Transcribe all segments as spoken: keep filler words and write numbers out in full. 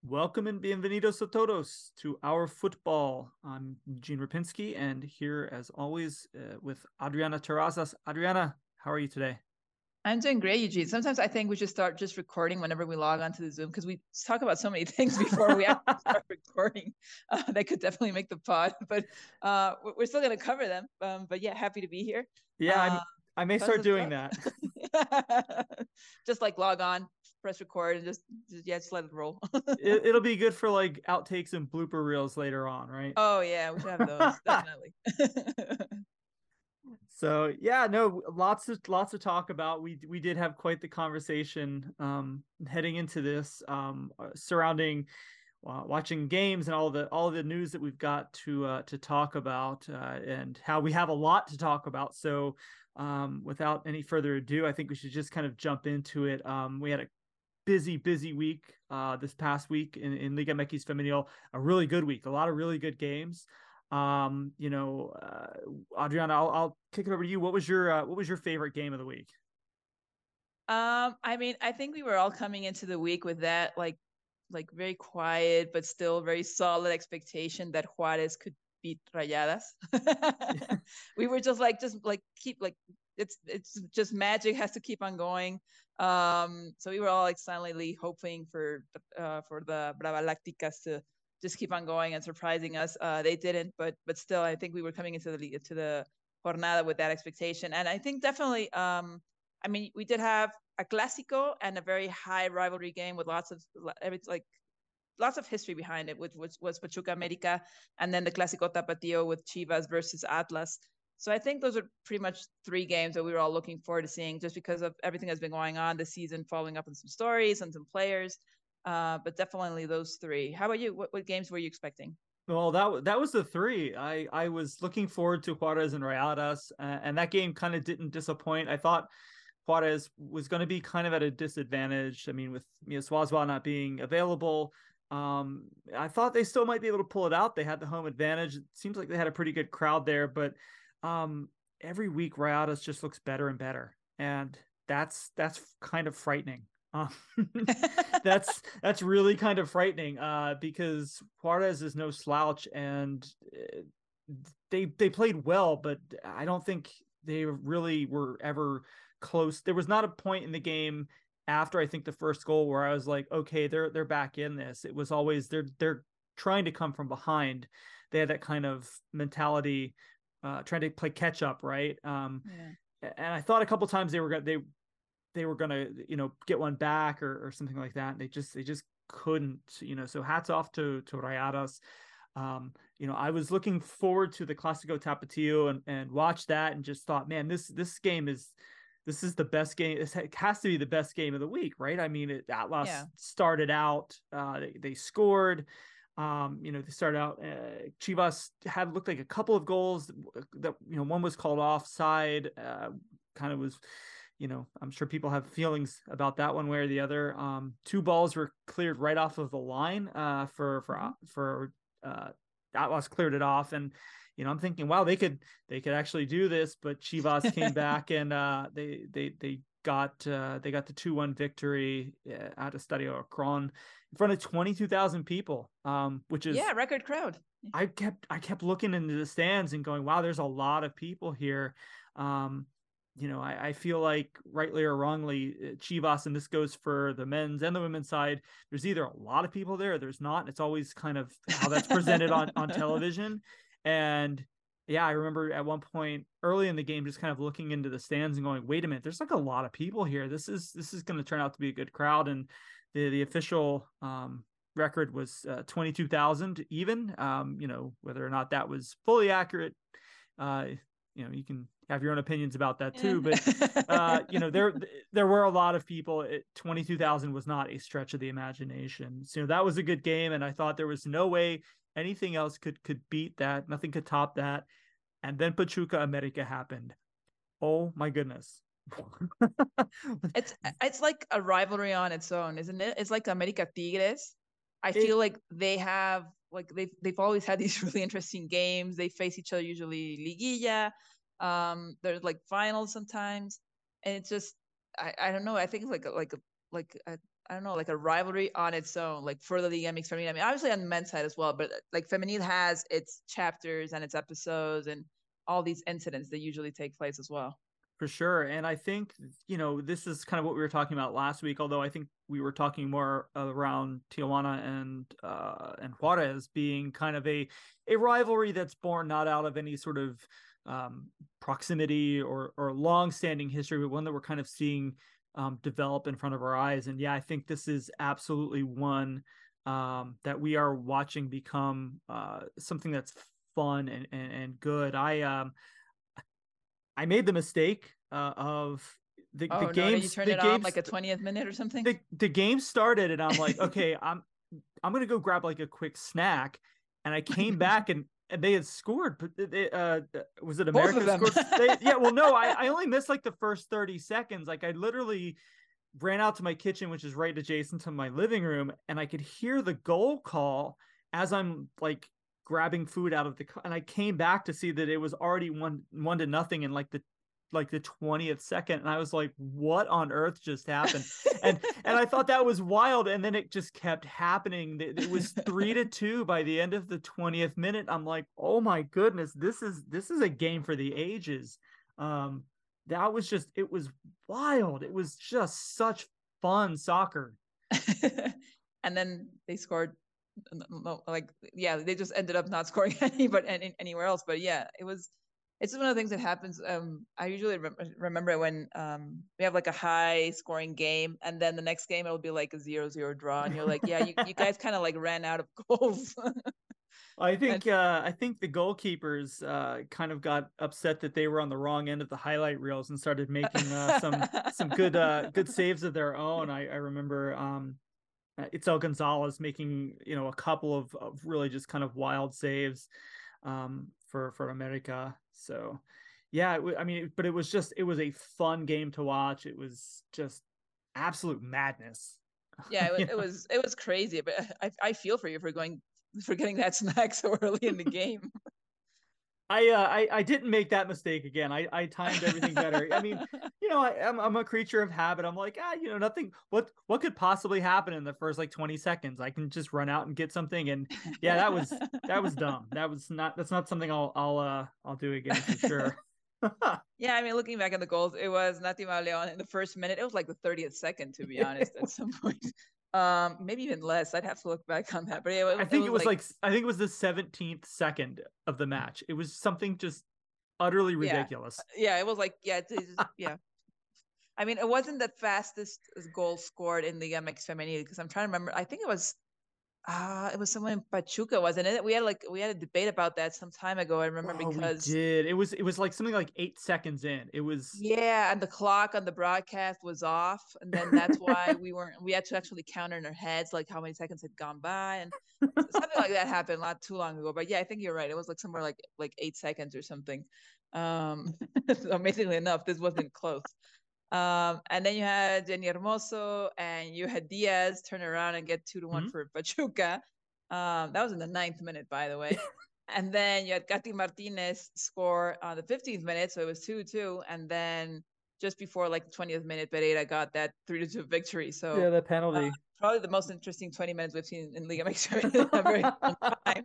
Welcome and bienvenidos a todos to Our Football. I'm Gene Rapinski, and here, as always, uh, with Adriana Terrazas. Adriana, how are you today? I'm doing great, Eugene. Sometimes I think we should start just recording whenever we log onto the Zoom because we talk about so many things before we actually start recording. Uh, that could definitely make the pod, but uh, we're still going to cover them. Um, but yeah, happy to be here. Yeah, Uh, I'm. I may tons start of doing stuff. that. Just like log on, press record, and just, just yeah, just let it roll. it, it'll be good for like outtakes and blooper reels later on, right? Oh yeah, we should have those definitely. So yeah, no, lots of lots to talk about. We we did have quite the conversation um, heading into this um, uh, surrounding uh, watching games and all the all the news that we've got to uh, to talk about, uh, and how we have a lot to talk about. So um, without any further ado, I think we should just kind of jump into it. Um, we had a busy, busy week uh, this past week in, in Liga M X Femenil, a really good week, a lot of really good games. Um, you know, uh, Adriana, I'll, I'll kick it over to you. What was your uh, what was your favorite game of the week? Um, I mean, I think we were all coming into the week with that like like very quiet but still very solid expectation that Juarez could beat Rayadas. We were just like just like keep like it's it's just magic has to keep on going. Um, so we were all like silently hoping for uh, for the Brava Lacticas to just keep on going and surprising us. Uh, they didn't, but but still, I think we were coming into the to the jornada with that expectation, and I think definitely. Um, I mean, we did have a clásico and a very high rivalry game with lots of like lots of history behind it, which was, was Pachuca America, and then the Clásico Tapatio with Chivas versus Atlas. So I think those are pretty much three games that we were all looking forward to seeing, just because of everything that's been going on this season, following up on some stories and some players. Uh, but definitely those three. How about you? What, what games were you expecting? Well, that that was the three. I I was looking forward to Juarez and Rayadas, uh, and that game kind of didn't disappoint. I thought Juarez was going to be kind of at a disadvantage. I mean, with you know, Swazwa not being available, um, I thought they still might be able to pull it out. They had the home advantage. It seems like they had a pretty good crowd there, but um, every week Rayadas just looks better and better, and that's that's kind of frightening. Um, that's that's really kind of frightening uh, because Juarez is no slouch, and uh, they they played well, but I don't think they really were ever close. There was not a point in the game after I think the first goal where I was like, okay, they're they're back in this. It was always they're they're trying to come from behind. They had that kind of mentality, uh, trying to play catch up, right? Um, Yeah. and I thought a couple times they were they they were gonna you know get one back or, or something like that. And they just they just couldn't, you know. So hats off to to Rayadas. Um, you know, I was looking forward to the Clásico Tapatio and and watch that and just thought, man, this this game is this is the best game. It has to be the best game of the week, right? I mean, it, Atlas Yeah. started out, uh, they, they scored. Um, you know, they started out. Uh, Chivas had looked like a couple of goals that, that you know one was called offside. Uh, kind of was, you know, I'm sure people have feelings about that one way or the other. Um, two balls were cleared right off of the line uh, for for Mm-hmm. for uh, Atlas cleared it off, and you know I'm thinking, wow, they could they could actually do this, but Chivas came back and uh, they they they got uh, they got the two one victory uh, at Estadio Akron in front of twenty-two thousand people, um, which is Yeah, record crowd. I kept I kept looking into the stands and going, wow, there's a lot of people here. Um, you know, I, I feel like rightly or wrongly, uh, Chivas, and this goes for the men's and the women's side, there's either a lot of people there or there's not. It's always kind of how that's presented on, on television. And yeah, I remember at one point early in the game just kind of looking into the stands and going, wait a minute, there's like a lot of people here. This is this is going to turn out to be a good crowd. And the the official um record was uh, twenty-two thousand even. Um, you know, whether or not that was fully accurate, uh, you know, you can have your own opinions about that Yeah. too. But, uh, you know, there, there were a lot of people. It, twenty-two thousand was not a stretch of the imagination. So that was a good game. And I thought there was no way anything else could, could beat that. Nothing could top that. And then Pachuca America happened. Oh my goodness. It's it's like a rivalry on its own, isn't it? It's like America Tigres. I feel it, like they have like they've they've always had these really interesting games. They face each other usually liguilla. Um, there's like finals sometimes, and it's just I, I don't know. I think it's like a, like a like a, I don't know, like a rivalry on its own, like for the Liga M X Femenil. I mean, obviously on the men's side as well, but like Femenil has its chapters and its episodes and all these incidents that usually take place as well. For sure. And I think, you know, this is kind of what we were talking about last week, although I think we were talking more around Tijuana and uh, and Juarez being kind of a, a rivalry that's born not out of any sort of um, proximity or, or long-standing history, but one that we're kind of seeing um, develop in front of our eyes. And yeah, I think this is absolutely one um, that we are watching become uh, something that's fun and, and, and good. I, um, I made the mistake uh, of the oh, the no, games. you turn the it games, on like a twentieth minute or something. The the game started, and I'm like, okay, I'm I'm gonna go grab like a quick snack, and I came back and, and they had scored. But they, uh, was it America scored? They, yeah, well, no, I I only missed like the first thirty seconds. Like I literally ran out to my kitchen, which is right adjacent to my living room, and I could hear the goal call as I'm like grabbing food out of the, and I came back to see that it was already one one to nothing in like the like the twentieth second, and I was like, what on earth just happened? and and I thought that was wild, and then it just kept happening. It was three to two by the end of the twentieth minute. I'm like, oh my goodness, this is this is a game for the ages. um that was just, it was wild. It was just such fun soccer. And then they scored, like, yeah, they just ended up not scoring any, but any, anywhere else. But yeah, it was, it's one of the things that happens. Um, I usually re- remember when um, we have like a high scoring game, and then the next game it'll be like a zero zero draw, and you're like, yeah, you, you guys kind of like ran out of goals. I think uh, I think the goalkeepers uh, kind of got upset that they were on the wrong end of the highlight reels and started making uh, some some good uh, good saves of their own. I, I remember um, Itzel Gonzalez making, you know, a couple of, of really just kind of wild saves um, for for America. So yeah, it, I mean, but it was just, it was a fun game to watch. It was just absolute madness. Yeah, it, it was it was crazy, but I I feel for you for going for getting that snack so early in the game. I, uh, I I didn't make that mistake again. I, I timed everything better. I mean, you know, I, I'm I'm a creature of habit. I'm like, ah, you know, nothing. What what could possibly happen in the first like twenty seconds? I can just run out and get something. And yeah, that was that was dumb. That was not. That's not something I'll I'll uh I'll do again for sure. Yeah, I mean, looking back at the goals, it was Natima Leon in the first minute. It was like the thirtieth second, to be honest, at some point. Um, maybe even less. I'd have to look back on that. But yeah, it, I think it was, it was like, like, I think it was the seventeenth second of the match. It was something just utterly ridiculous. Yeah, yeah, it was like, yeah, it's, it's, yeah. I mean, it wasn't the fastest goal scored in the M X Femenil, because I'm trying to remember. I think it was uh it was someone in Pachuca, wasn't it? We had like we had a debate about that some time ago. I remember Oh, because we did. It was it was like something like eight seconds in. It was, yeah, and the clock on the broadcast was off, and then that's why we weren't. We had to actually count in our heads like how many seconds had gone by, and something like that happened not too long ago. But yeah, I think you're right. It was like somewhere like like eight seconds or something. Um, so amazingly enough, this wasn't close. Um, and then you had Jenny Hermoso and you had Diaz turn around and get two to one mm-hmm. for Pachuca. Um, that was in the ninth minute, by the way. And then you had Katy Martinez score on the fifteenth minute, so it was two two. And then just before like the twentieth minute, Pereira got that three to two victory. So yeah, the penalty. Uh, probably the most interesting twenty minutes we've seen in Liga M X in a very long time.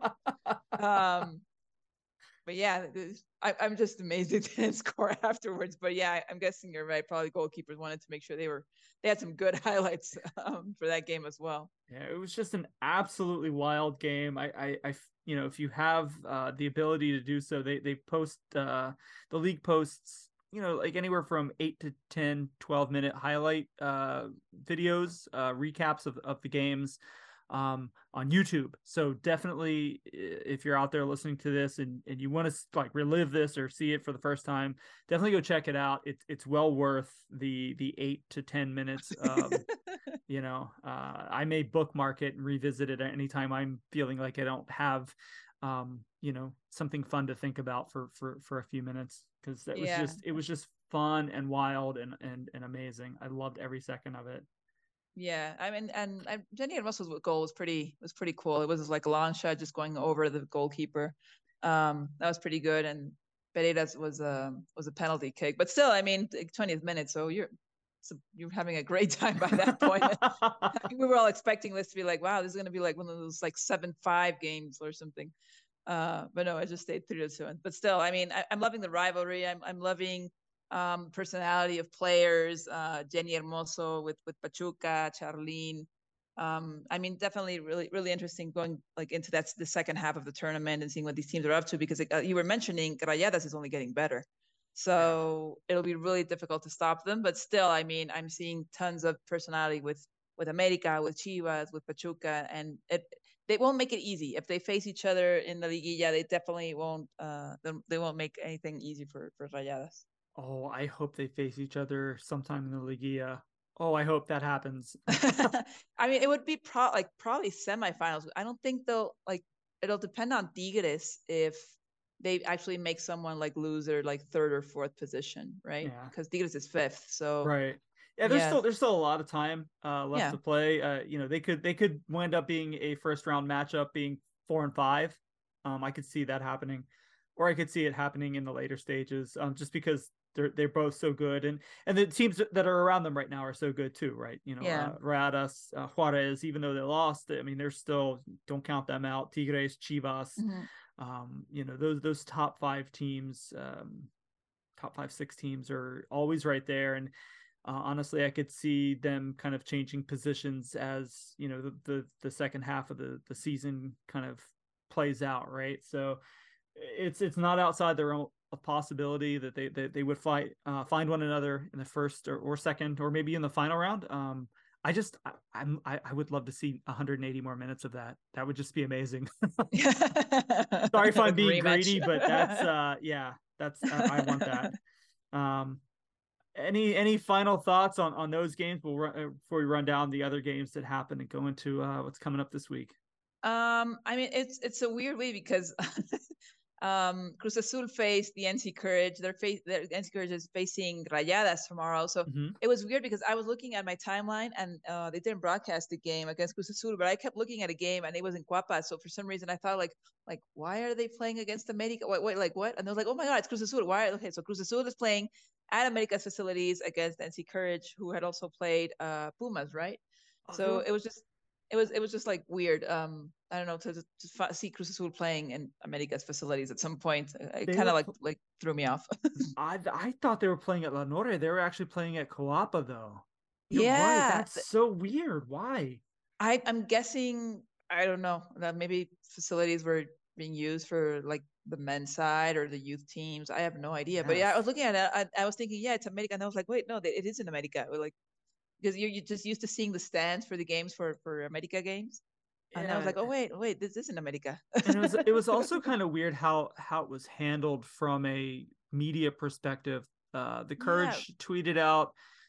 Um, but yeah, I, I'm just amazed they didn't score afterwards. But yeah, I'm guessing you're right. Probably goalkeepers wanted to make sure they were they had some good highlights um, for that game as well. Yeah, it was just an absolutely wild game. I, I, I you know, if you have uh, the ability to do so, they they post uh, the league posts, you know, like anywhere from eight to ten, twelve minute highlight uh, videos, uh, recaps of, of the games um, on YouTube. So definitely, if you're out there listening to this and, and you want to like relive this or see it for the first time, definitely go check it out. It's it's well worth the the eight to ten minutes. Um, you know, uh, I may bookmark it and revisit it anytime I'm feeling like I don't have, um, you know, something fun to think about for for for a few minutes, because that was yeah. just it was just fun and wild and and and amazing. I loved every second of it. Yeah, I mean, and, and Jenny Hermoso's goal was pretty was pretty cool. It was like a long shot just going over the goalkeeper. Um, that was pretty good. And Pereira's was a was a penalty kick, but still, I mean, twentieth minute. So you're so you're having a great time by that point. We were all expecting this to be like, wow, this is going to be like one of those like seven five games or something. Uh, but no, I just stayed three to two. But still, I mean, I, I'm loving the rivalry. I'm I'm loving um, personality of players. Uh, Jenny Hermoso with with Pachuca, Charlene. Um, I mean, definitely really really interesting going like into that the second half of the tournament and seeing what these teams are up to because uh, you were mentioning Rayadas is only getting better. So yeah. It'll be really difficult to stop them. But still, I mean, I'm seeing tons of personality with with America, with Chivas, with Pachuca, and it they won't make it easy if they face each other in the liguilla. They definitely won't. Uh, they won't make anything easy for for Rayadas. Oh, I hope they face each other sometime in the liguilla. Oh, I hope that happens. I mean, it would be pro like probably semifinals. I don't think they'll like. It'll depend on Tigres if they actually make someone like lose their like third or fourth position, right? Yeah. Because Tigres is fifth, so right. Yeah, there's yeah. still there's still a lot of time uh, left yeah. to play. Uh, you know, they could they could wind up being a first round matchup, being four and five. Um, I could see that happening, or I could see it happening in the later stages. Um, just because they're they're both so good, and and the teams that are around them right now are so good too, right? You know, yeah. uh, Rayadas, uh, Juarez, even though they lost, I mean, they're still don't count them out. Tigres, Chivas, mm-hmm. um, you know, those those top five teams, um, top five six teams are always right there, and uh, honestly, I could see them kind of changing positions as you know the the, the second half of the the season kind of plays out, right? So it's it's not outside their own a possibility that they they, they would fight uh, find one another in the first or, or second or maybe in the final round. Um, I just I, I'm I, I would love to see one hundred eighty more minutes of that. That would just be amazing. Sorry if I'm being Rematch. greedy, but that's uh yeah, that's uh, I want that. Um, any any final thoughts on on those games? We'll run, uh, before we run down the other games that happened and go into uh, what's coming up this week. Um, I mean, it's it's a weird way because um, Cruz Azul faced the N C Courage. They're face the N C Courage is facing Rayadas tomorrow. So mm-hmm. It was weird because I was looking at my timeline and uh, they didn't broadcast the game against Cruz Azul, but I kept looking at a game and it was in Cuapa. So for some reason I thought like like why are they playing against America? Wait, wait, like what? And I was like, oh my god, it's Cruz Azul. Why? Okay, so Cruz Azul is playing at America's facilities against N C Courage, who had also played uh, Pumas, right? Oh, so it was just. It was it was just like weird. Um, I don't know to, to see Cruz Azul playing in America's facilities at some point. It kind of like like threw me off. I I thought they were playing at La Nore. They were actually playing at Coapa though. You're yeah, right. That's so weird. Why? I I'm guessing I don't know that maybe facilities were being used for like the men's side or the youth teams. I have no idea. Yes. But yeah, I was looking at it. I, I was thinking, yeah, it's America, and I was like, wait, no, it is in America. We're like. Because you're, you're just used to seeing the stands for the games for, for America games. And yeah. I was like, oh, wait, wait, this isn't America. And it was it was also kind of weird how, how it was handled from a media perspective. Uh, the Courage yeah. tweeted out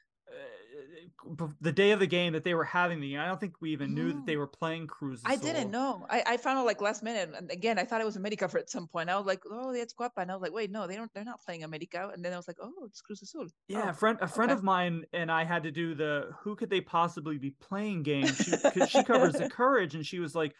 uh, the day of the game that they were having the game. I don't think we even knew mm. that they were playing Cruz Azul. I didn't know. I, I found out like last minute. And again, I thought it was America for at some point. I was like, oh, it's Cuapa. And I was like, wait, no, they don't. They're not playing America. And then I was like, oh, it's Cruz Azul. Yeah, oh, a friend, a friend okay. of mine and I had to do the who could they possibly be playing game. She, she covers the Courage, and she was like,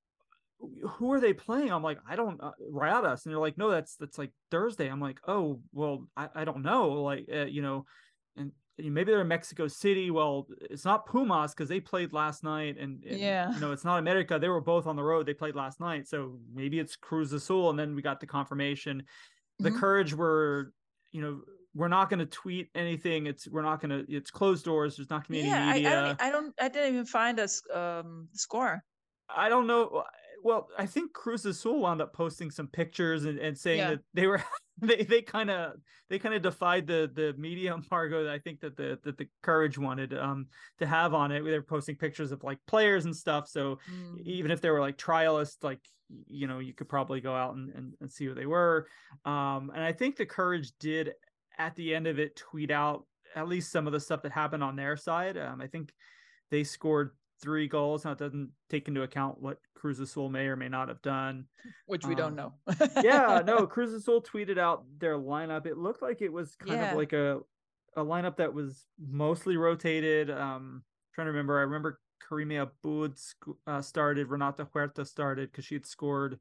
who are they playing? I'm like, I don't uh, Rayadas, and they're like, no, that's that's like Thursday. I'm like, oh, well, I, I don't know, like uh, you know, and maybe they're in Mexico City. Well, it's not Pumas because they played last night, and, and yeah, you know, it's not America. They were both on the road. They played last night, so maybe it's Cruz Azul. And then we got the confirmation. The mm-hmm. Courage were, you know, we're not going to tweet anything. It's we're not going to. It's closed doors. There's not going to be yeah, any media. I, I don't. I don't. I didn't even find a um, score. I don't know. Well, I think Cruz Azul wound up posting some pictures and, and saying yeah. that they were they they kind of they kind of defied the the media embargo that I think that the that the Courage wanted um to have on it. They were posting pictures of like players and stuff. So mm. even if they were like trialists, like you know, you could probably go out and, and, and see who they were. Um, and I think the Courage did at the end of it tweet out at least some of the stuff that happened on their side. Um, I think they scored three goals. Now it doesn't take into account what Cruz Azul may or may not have done, which we um, don't know. yeah, no, Cruz Azul tweeted out their lineup. It looked like it was kind yeah. of like a a lineup that was mostly rotated. Um, trying to remember. I remember Karime Abud uh, started. Renata Huerta started because she had scored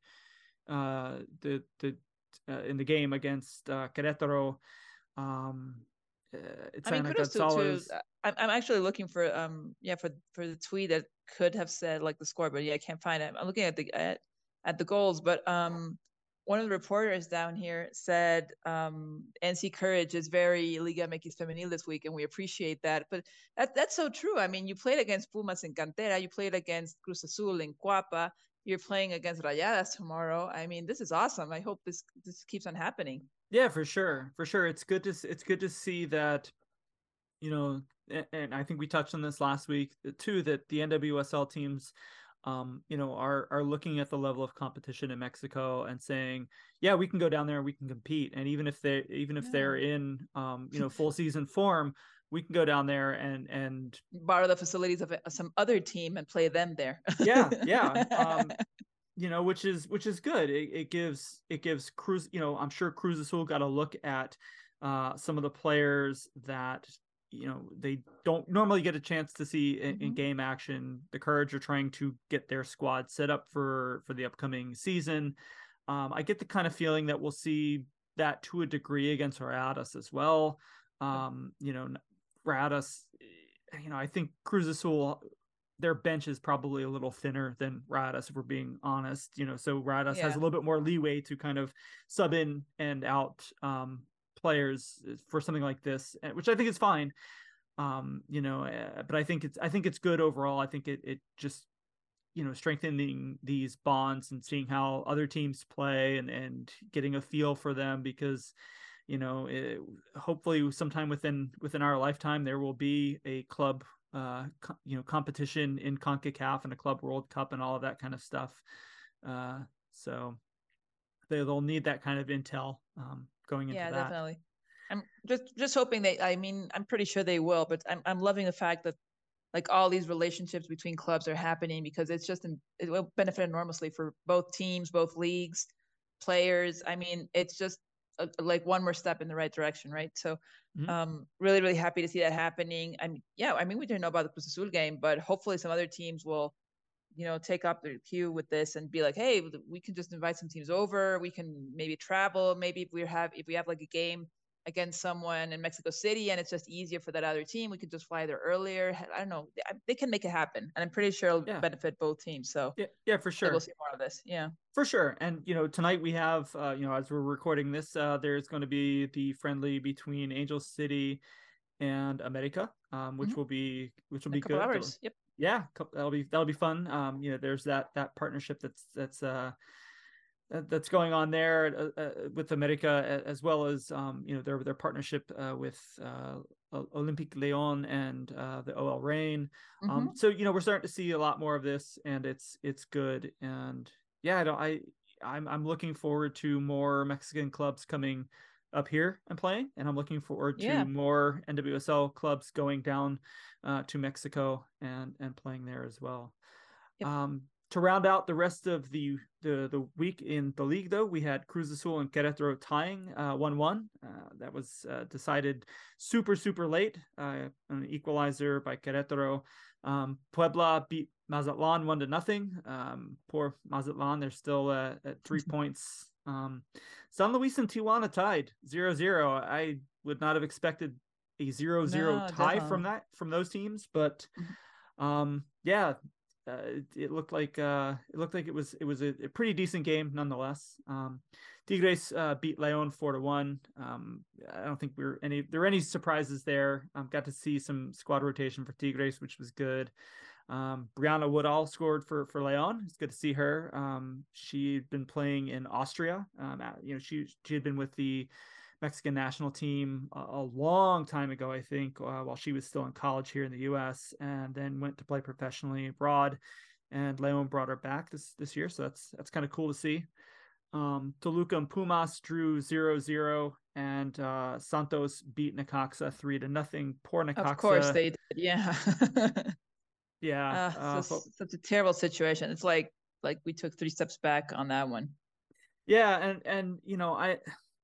uh, the the uh, in the game against uh, Querétaro. Um, uh, I mean, Itzhak kudos to to. Gonzalez. I'm I'm actually looking for um yeah for for the tweet that could have said like the score, but yeah, I can't find it. I'm looking at the at, at the goals, but um one of the reporters down here said um N C Courage is very Liga M X Femenil this week, and we appreciate that. But that that's so true. I mean, you played against Pumas in Cantera, you played against Cruz Azul in Cuapa, you're playing against Rayadas tomorrow. I mean, this is awesome. I hope this this keeps on happening. Yeah, for sure, for sure. It's good to it's good to see that, you know, and, and I think we touched on this last week too, that the N W S L teams, um, you know, are are looking at the level of competition in Mexico and saying, yeah, we can go down there and we can compete, and even if they even if Yeah. they're in, um, you know, full season form, we can go down there and and borrow the facilities of some other team and play them there. yeah, yeah. Um, you know, which is which is good. It, it gives it gives Cruz, you know, I'm sure Cruz Azul got to look at uh, some of the players that, you know, they don't normally get a chance to see in, mm-hmm. in game action. The Courage are trying to get their squad set up for for the upcoming season. Um, I get the kind of feeling that we'll see that to a degree against Rayadas as well. Um, you know, Rayadas, you know, I think Cruz Azul, their bench is probably a little thinner than Rayadas, if we're being honest, you know, so Rayadas yeah. has a little bit more leeway to kind of sub in and out um, players for something like this, which I think is fine. Um, you know, uh, but I think it's, I think it's good overall. I think it, it just, you know, strengthening these bonds and seeing how other teams play and, and getting a feel for them, because, you know, it, hopefully sometime within, within our lifetime, there will be a club uh co- you know competition in CONCACAF and a Club World Cup and all of that kind of stuff, uh so they, they'll need that kind of intel um going into yeah, that. Yeah, definitely. I'm just just hoping they, I mean, I'm pretty sure they will, but I'm I'm loving the fact that like all these relationships between clubs are happening, because it's just it will benefit enormously for both teams, both leagues, players. I mean, it's just a, like one more step in the right direction, right? So mm-hmm. um really really happy to see that happening. I'm yeah I mean, we didn't know about the Cruz Azul game, but hopefully some other teams will, you know, take up their cue with this and be like, hey, we can just invite some teams over, we can maybe travel, maybe if we have if we have like a game against someone in Mexico City and it's just easier for that other team, we could just fly there earlier. I don't know, they can make it happen, and I'm pretty sure it'll yeah. benefit both teams. So yeah, yeah, for sure, we'll see more of this. Yeah, for sure. And you know, tonight we have uh you know, as we're recording this, uh there's going to be the friendly between Angel City and America, um which mm-hmm. will be which will in be good. Hours. Yep. Yeah, that'll be that'll be fun. Um you know, there's that that partnership that's that's uh that's going on there uh, uh, with America, as well as um, you know, their their partnership uh, with uh, Olympique Lyon and uh, the O L Reign. Mm-hmm. Um, so you know, we're starting to see a lot more of this, and it's it's good. And yeah, I don't, I I'm I'm looking forward to more Mexican clubs coming up here and playing, and I'm looking forward to yeah. more N W S L clubs going down uh, to Mexico and and playing there as well. Yep. Um, To round out the rest of the, the the week in the league, though, we had Cruz Azul and Querétaro tying uh, one one. Uh, that was uh, decided super, super late. Uh, an equalizer by Querétaro. Um, Puebla beat Mazatlan one to nothing. Um, poor Mazatlan, they're still uh, at three points. Um, San Luis and Tijuana tied zero zero. I would not have expected a zero zero no, tie definitely. from that from those teams, but um, yeah. Uh, it, it looked like uh, it looked like it was it was a, a pretty decent game nonetheless. Um, Tigres uh, beat León four to one. Um, I don't think we were any there were any surprises there. Um, got to see some squad rotation for Tigres, which was good. Um, Brianna Woodall scored for for León. It's good to see her. Um, she'd been playing in Austria. Um, you know, she she had been with the Mexican national team a, a long time ago, I think, uh, while she was still in college here in the U S, and then went to play professionally abroad. And León brought her back this this year, so that's that's kind of cool to see. Um, Toluca and Pumas drew zero zero, and uh, Santos beat Necaxa three to nothing. Poor Necaxa. Of course they did. Yeah. yeah. Uh, uh, so, such a terrible situation. It's like like we took three steps back on that one. Yeah, and and you know, I.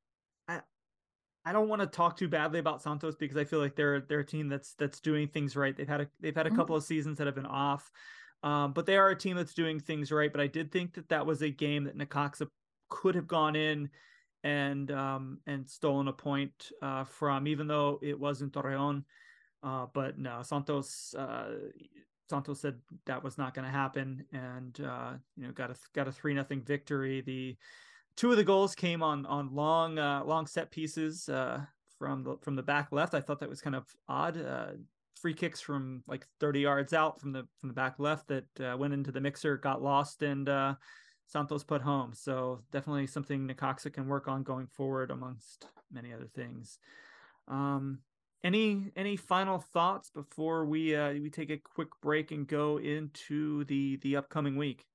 I don't want to talk too badly about Santos, because I feel like they're they're a team that's that's doing things right. They've had a they've had a couple mm-hmm. of seasons that have been off, um, but they are a team that's doing things right. But I did think that that was a game that Necaxa could have gone in and um, and stolen a point uh, from, even though it wasn't Torreon. Uh, but no, Santos uh, Santos said that was not going to happen, and uh, you know got a got a three nothing victory. The two of the goals came on on long uh, long set pieces uh, from the from the back left. I thought that was kind of odd. Uh, free kicks from like thirty yards out from the from the back left that uh, went into the mixer, got lost, and uh, Santos put home. So definitely something Necaxa can work on going forward, amongst many other things. Um, any any final thoughts before we uh, we take a quick break and go into the the upcoming week?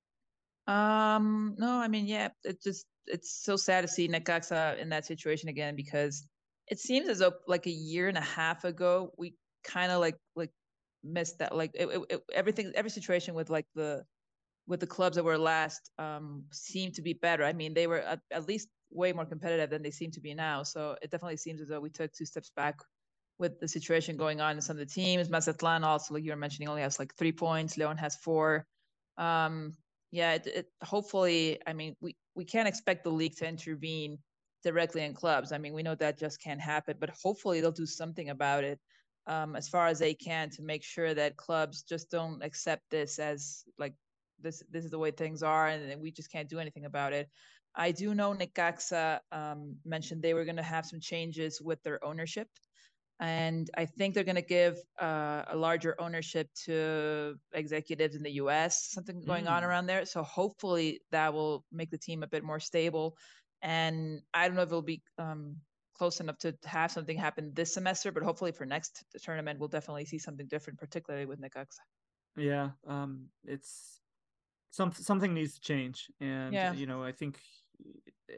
Um, no, I mean, yeah, it just it's so sad to see Necaxa in that situation again, because it seems as though like a year and a half ago we kind of like like missed that, like it, it, it, everything every situation with like the with the clubs that were last um seemed to be better. I mean, they were at, at least way more competitive than they seem to be now. So it definitely seems as though we took two steps back with the situation going on in some of the teams. Mazatlan also, like you were mentioning, only has like three points. Leon has four. Um, yeah, it, it hopefully. I mean, we we can't expect the league to intervene directly in clubs. I mean, we know that just can't happen, but hopefully they'll do something about it um, as far as they can to make sure that clubs just don't accept this as like this this is the way things are, and we just can't do anything about it. I do know Necaxa um, mentioned they were going to have some changes with their ownership, and I think they're going to give uh, a larger ownership to executives in the U S. Something going on Mm. around there, so hopefully that will make the team a bit more stable. And I don't know if it'll be um, close enough to have something happen this semester, but hopefully for next tournament we'll definitely see something different, particularly with Necaxa. Yeah, um, it's some something needs to change, and Yeah. you know I think uh,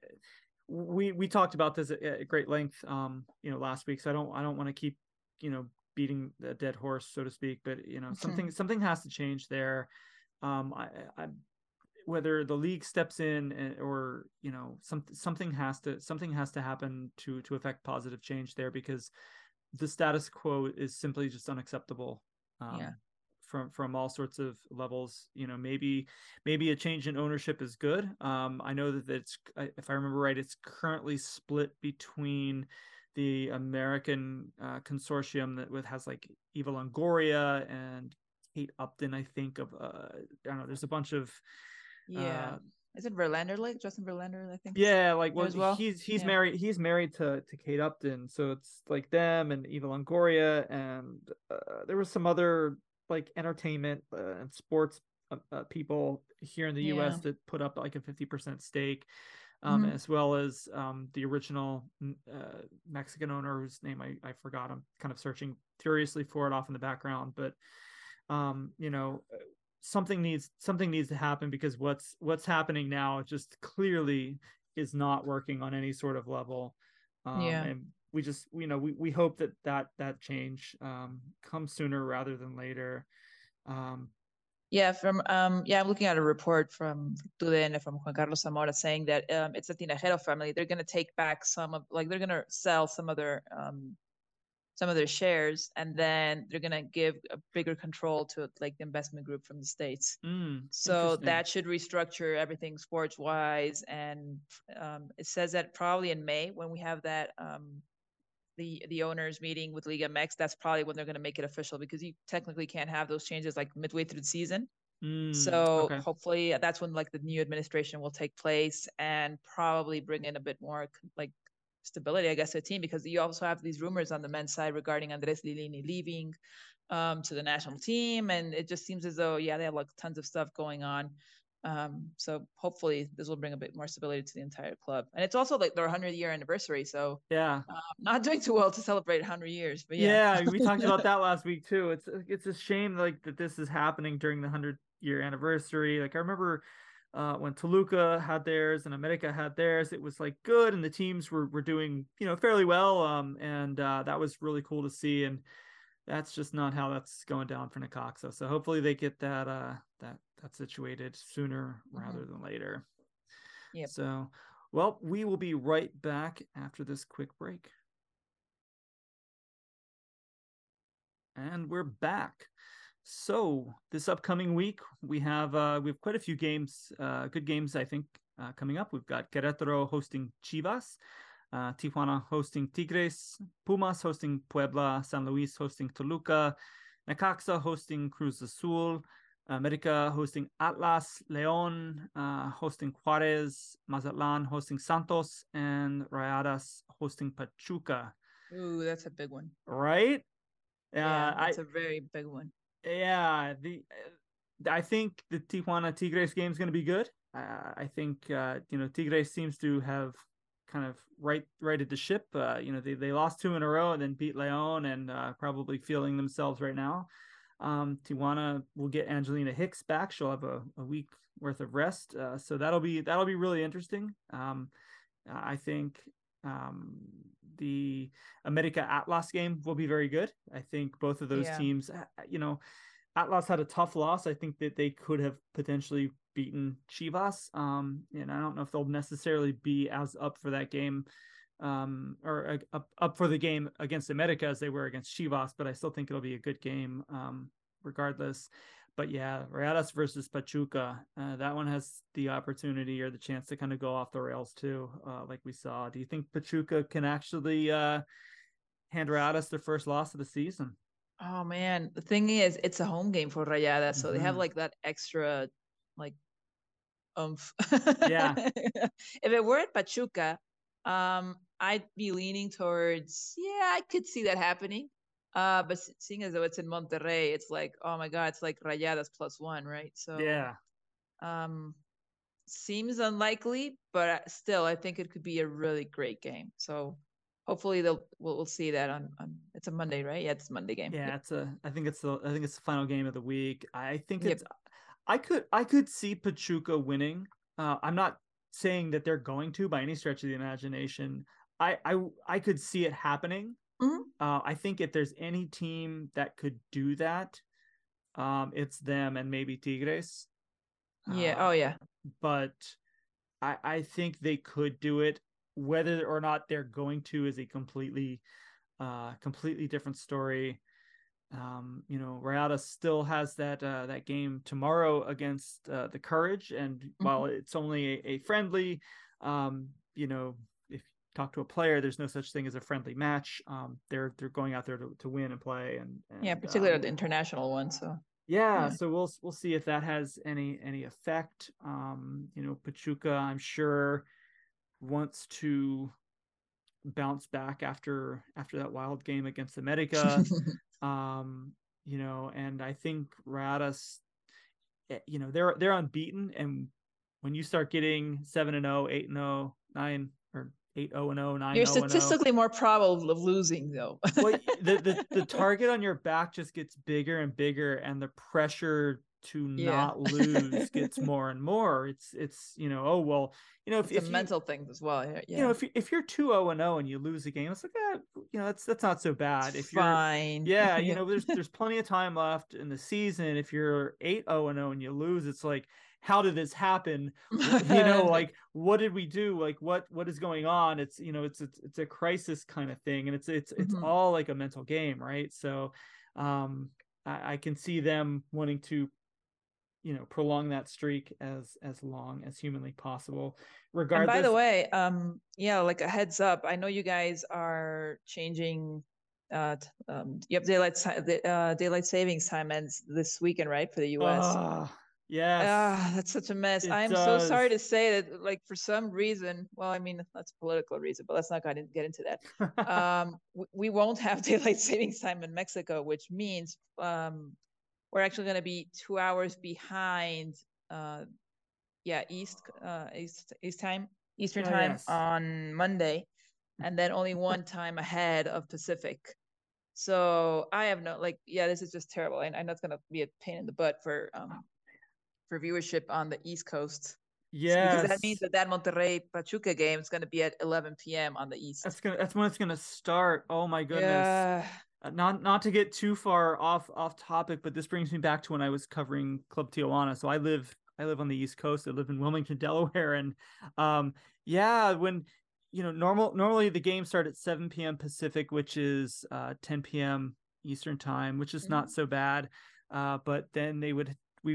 we we talked about this at, at great length, um, you know, last week. So I don't I don't want to keep you know beating a dead horse, so to speak. But you know something something has to change there. Um, I, I whether the league steps in or you know some something has to something has to happen to to affect positive change there, because the status quo is simply just unacceptable. Yeah. Um, from from all sorts of levels. You know, maybe maybe a change in ownership is good. Um, I know that it's, if I remember right, it's currently split between the American uh, consortium that with has like Eva Longoria and Kate Upton. I think of uh, I don't know. There's a bunch of Yeah. uh, Is it Verlander, like Justin Verlander, I think is yeah, like there well, as well? he's he's Yeah. married he's married to to Kate Upton, so it's like them and Eva Longoria, and uh, there was some other like entertainment uh, and sports uh, uh, people here in the U S Yeah. that put up like a fifty percent stake, um, Mm-hmm. as well as um, the original uh, Mexican owner whose name I, I forgot. I'm kind of searching furiously for it off in the background, but um, you know, something needs something needs to happen, because what's what's happening now just clearly is not working on any sort of level. Um, Yeah. and we just you know we, we hope that that that change um, comes sooner rather than later. Um, Yeah, from um yeah, I'm looking at a report from T U D N from Juan Carlos Zamora saying that um it's a Tinajero family. They're gonna take back some of, like they're gonna sell some of their um some of their shares, and then they're gonna give a bigger control to like the investment group from the States. mm, So interesting. that should restructure everything sports wise. And um, it says that probably in May, when we have that um, the the owners meeting with Liga M X, that's probably when they're going to make it official, because you technically can't have those changes like midway through the season. Mm, So okay. hopefully that's when like the new administration will take place and probably bring in a bit more like stability, I guess, to the team, because you also have these rumors on the men's side regarding Andres Lilini leaving um, to the national team, and it just seems as though yeah they have like tons of stuff going on. Um, so hopefully this will bring a bit more stability to the entire club, and it's also like their one hundred year anniversary, so Yeah. uh, not doing too well to celebrate one hundred years, but yeah. Yeah, we talked about that last week too. It's it's a shame like that this is happening during the hundred year anniversary. Like I remember uh, when Toluca had theirs and America had theirs, it was like good, and the teams were were doing you know fairly well. Um, and uh, that was really cool to see. And that's just not how that's going down for Necaxa. So hopefully they get that uh that that situated sooner Mm-hmm. rather than later. Yep. So, well, we will be right back after this quick break. And we're back. So this upcoming week we have uh, we have quite a few games, uh, good games I think uh, coming up. We've got Querétaro hosting Chivas, uh, Tijuana hosting Tigres, Pumas hosting Puebla, San Luis hosting Toluca, Necaxa hosting Cruz Azul, America hosting Atlas, León uh, hosting Juarez, Mazatlan hosting Santos, and Rayadas hosting Pachuca. Ooh, that's a big one. Right? Yeah, uh, that's I, a very big one. Yeah, the I think the Tijuana Tigres game is going to be good. Uh, I think uh, you know Tigres seems to have kind of right righted the ship. Uh, you know they they lost two in a row and then beat León and uh, probably feeling themselves right now. Um, Tijuana will get Angelina Hicks back. She'll have a, a week worth of rest, uh, so that'll be that'll be really interesting. Um, I think um, the America Atlas game will be very good. I think both of those Yeah. teams, you know, Atlas had a tough loss. I think that they could have potentially beaten Chivas. Um, and I don't know if they'll necessarily be as up for that game um, or uh, up, up for the game against America as they were against Chivas, but I still think it'll be a good game um, regardless. But yeah, Rayadas versus Pachuca, uh, that one has the opportunity or the chance to kind of go off the rails too, uh, like we saw. Do you think Pachuca can actually uh, hand Rayadas their first loss of the season? Oh man, the thing is, it's a home game for Rayadas, so mm-hmm. they have like that extra, like, umph. Yeah. If it were at Pachuca, um, I'd be leaning towards, yeah, I could see that happening. Uh, but seeing as though it's in Monterrey, it's like, oh my God, it's like Rayadas plus one, right? So yeah, um, seems unlikely, but still, I think it could be a really great game. So hopefully they'll we'll, we'll see that on, on it's a Monday, right? Yeah, it's a Monday game. Yeah, yep. it's a I think it's the I think it's the final game of the week. I think Yep. it's I could I could see Pachuca winning. Uh, I'm not saying that they're going to by any stretch of the imagination. I I I could see it happening. Mm-hmm. Uh, I think if there's any team that could do that, um, it's them and maybe Tigres. Yeah. Uh, oh yeah. But I I think they could do it. Whether or not they're going to is a completely uh, completely different story. Um, you know, Rayada still has that uh, that game tomorrow against uh, the Courage, and mm-hmm. while it's only a, a friendly, um, you know, if you talk to a player, there's no such thing as a friendly match. Um, they're they're going out there to, to win and play, and, and yeah, particularly um, the international one. So yeah, yeah, so we'll we'll see if that has any any effect. Um, you know, Pachuca, I'm sure, wants to bounce back after after that wild game against America. um, you know, and I think Rayadas, you know, they're they're unbeaten, and when you start getting seven and oh, eight and oh, nine or eight oh and oh, nine. You're statistically more probable of losing, though. Well, the, the the target on your back just gets bigger and bigger, and the pressure to yeah. not lose gets more and more. It's it's you know, oh well, you know, if it's if a you, mental thing as well. Yeah. You know, if you, if you're two oh and oh and you lose a game, it's like, eh, you know, that's that's not so bad. It's if you're fine. Yeah, you know, there's there's plenty of time left in the season. If you're eight oh and oh and you lose, it's like, how did this happen? You know, like, what did we do? Like, what what is going on? It's, you know, it's it's, it's a crisis kind of thing, and it's it's it's mm-hmm. all like a mental game, right? So um I, I can see them wanting to, you know, prolong that streak as as long as humanly possible. Regardless. And by the way, um yeah, like a heads up, I know you guys are changing uh um you have daylight uh daylight savings time ends this weekend, right, for the U S. Uh, yes. Ah, that's such a mess. It I'm does. so sorry to say that, like, for some reason, well, I mean, that's a political reason, but let's not get into that. um we, we won't have daylight savings time in Mexico, which means um we're actually going to be two hours behind uh yeah east uh east east time eastern oh, time yes. on Monday, and then only one time ahead of Pacific. So I have no, like, yeah, this is just terrible. I, I know it's going to be a pain in the butt for um for viewership on the East Coast. Yeah, because that means that that Monterrey Pachuca game is going to be at eleven p.m. on the East. That's gonna that's when it's going to start. Oh my goodness. Yeah. Uh, not not to get too far off off topic, but this brings me back to when I was covering Club Tijuana. So I live I live on the East Coast. I live in Wilmington, Delaware, and um yeah, when you know normal normally the games start at seven p.m. Pacific, which is uh ten p.m. Eastern time, which is mm-hmm. not so bad. Uh, but then they would we would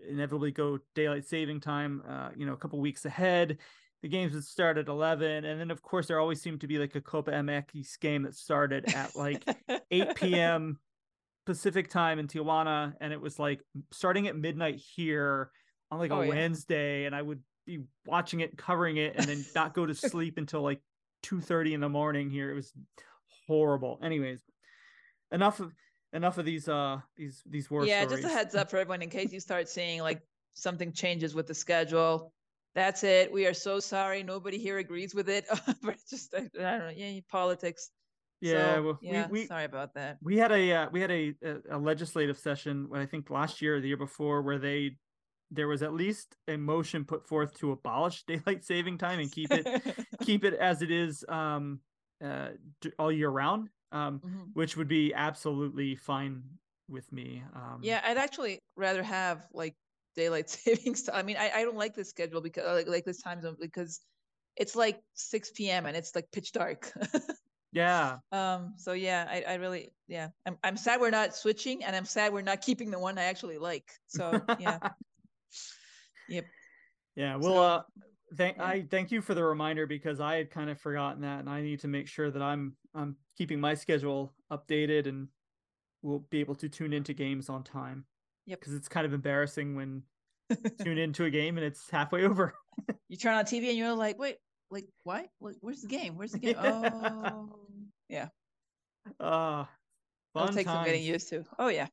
inevitably go daylight saving time, uh, you know, a couple weeks ahead. The games would start at eleven. And then, of course, there always seemed to be like a Copa M X game that started at like eight p.m. Pacific time in Tijuana. And it was like starting at midnight here on like a oh, yeah. Wednesday. And I would be watching it, covering it, and then not go to sleep until like two thirty in the morning here. It was horrible. Anyways, enough of enough of these uh these these war yeah stories. Just a heads up for everyone in case you start seeing like something changes with the schedule. That's it. We are so sorry. Nobody here agrees with it. But it's just, I don't know. Yeah, politics. Yeah, so, well, yeah. We, we, sorry about that. We had a uh, we had a, a a legislative session, I think last year or the year before, where they there was at least a motion put forth to abolish daylight saving time and keep it keep it as it is um uh all year round, um mm-hmm. which would be absolutely fine with me. Um yeah, I'd actually rather have like daylight savings time. I mean, I, I don't like this schedule because like like this time zone because it's like six p.m. and it's like pitch dark. Yeah. Um. So yeah, I, I really yeah. I'm I'm sad we're not switching, and I'm sad we're not keeping the one I actually like. So yeah. Yep. Yeah. Well, so, uh, thank yeah. I thank you for the reminder because I had kind of forgotten that, and I need to make sure that I'm I'm keeping my schedule updated and will be able to tune into games on time. Yep. Because it's kind of embarrassing when tune into a game and it's halfway over. You turn on T V and you're like, wait, like what? Where's the game? Where's the game? Yeah. Oh, yeah. Uh, fun It'll take times. some getting used to. Oh yeah.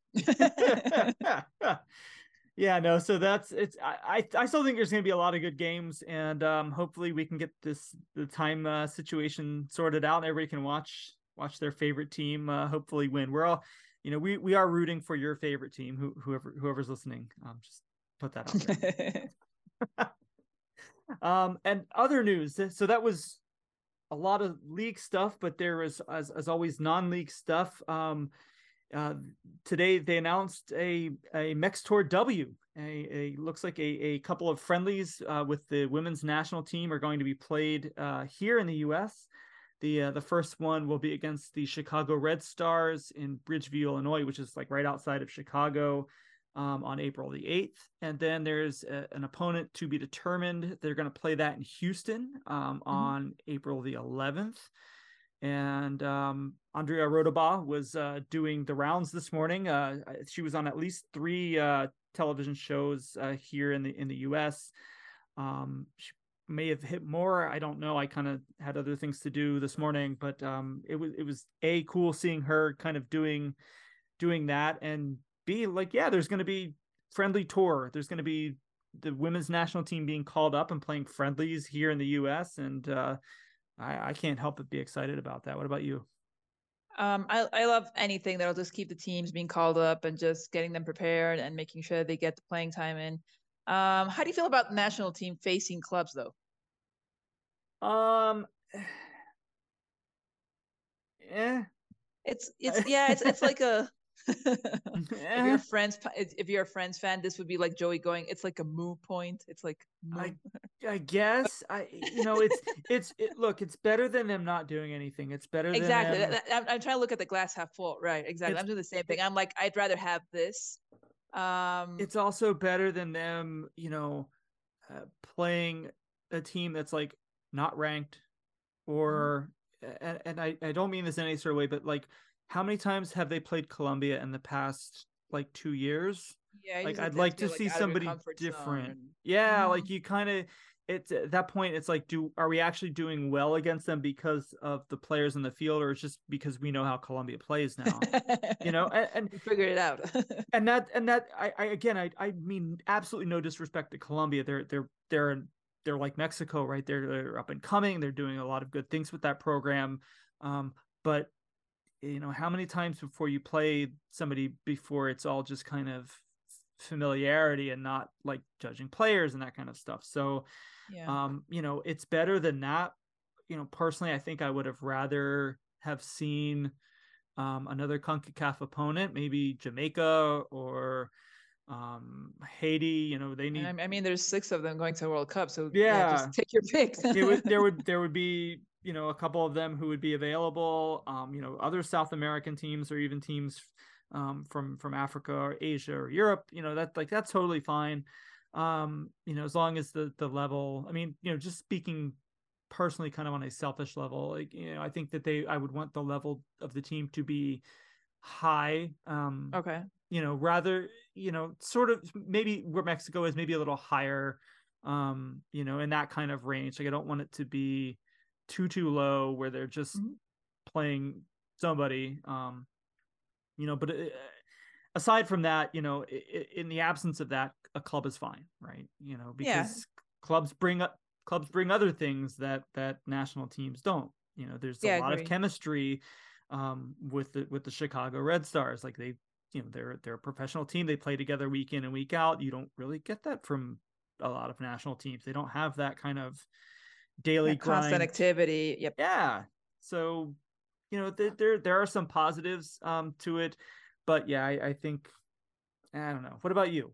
Yeah, no. So that's it's. I I still think there's going to be a lot of good games, and um, hopefully we can get this the time uh, situation sorted out. And everybody can watch watch their favorite team. Uh, hopefully win. We're all, you know, we we are rooting for your favorite team. Who whoever whoever's listening. Um, just put that out there. um, and other news. So that was a lot of league stuff, but there was, as as always, non-league stuff. Um. Uh, today they announced a a Mex Tour W. A, a looks like a, a couple of friendlies uh, with the women's national team are going to be played uh, here in the U S. The uh, the first one will be against the Chicago Red Stars in Bridgeview, Illinois, which is like right outside of Chicago, um, on April the eighth. And then there's a, an opponent to be determined. They're going to play that in Houston um, mm-hmm. on April the eleventh. And um, Andrea Rodoba was uh, doing the rounds this morning. Uh, she was on at least three uh, television shows uh, here in the in the U S. Um, she may have hit more. I don't know. I kind of had other things to do this morning, but um, it was it was a cool seeing her kind of doing doing that, and B, like, yeah, there's going to be friendly tour. There's going to be the women's national team being called up and playing friendlies here in the U S, and uh, I, I can't help but be excited about that. What about you? Um, I, I love anything that'll just keep the teams being called up and just getting them prepared and making sure they get the playing time in. Um, how do you feel about the national team facing clubs, though? Um, yeah, it's it's yeah, it's it's like a. if you're a Friends, if you're a Friends fan, this would be like Joey going, it's like a moo point. It's like moo. I, I guess I, you know, it's it's it, look, it's better than them not doing anything. It's better exactly. than them... I'm, I'm trying to look at the glass half full, right? Exactly. It's, I'm doing the same thing. I'm like, I'd rather have this. Um, it's also better than them, you know, uh, playing a team that's like not ranked, or mm-hmm. and, and I I don't mean this in any sort of way, but like, how many times have they played Colombia in the past like two years? Yeah, like I'd like to like see somebody different. And... Yeah, mm-hmm. like you kind of, it's at that point, it's like, do are we actually doing well against them because of the players in the field, or it's just because we know how Colombia plays now? You know, and, and we figured it out. and that and that I, I again I I mean absolutely no disrespect to Colombia. They're they're they're they're like Mexico, right? They're they're up and coming. They're doing a lot of good things with that program, um, but. You know, how many times before you play somebody before it's all just kind of familiarity and not like judging players and that kind of stuff. So, yeah. um, you know, it's better than that. You know, personally, I think I would have rather have seen um, another CONCACAF opponent, maybe Jamaica or um, Haiti. You know, they need. I mean, there's six of them going to the World Cup, so yeah, yeah just take your pick. it would there would there would be. You know, a couple of them who would be available, um, you know, other South American teams or even teams um, from from Africa or Asia or Europe, you know, that like that's totally fine. Um, you know, as long as the the level, I mean, you know, just speaking personally, kind of on a selfish level, like, you know, I think that they, I would want the level of the team to be high. Um, Okay. you know, rather, you know, sort of maybe where Mexico is, maybe a little higher, um, you know, in that kind of range. Like, I don't want it to be too, too low where they're just mm-hmm. playing somebody, um, you know, but it, aside from that, you know, it, in the absence of that, a club is fine, right? You know, because yeah. clubs bring up clubs bring other things that that national teams don't. You know, there's yeah, a lot of chemistry um, with the with the Chicago Red Stars. Like, they, you know, they're they're a professional team. They play together week in and week out. You don't really get that from a lot of national teams. They don't have that kind of daily that grind. constant activity. Yep. Yeah. So, you know, there there, there are some positives um, to it, but yeah, I, I think I don't know. What about you?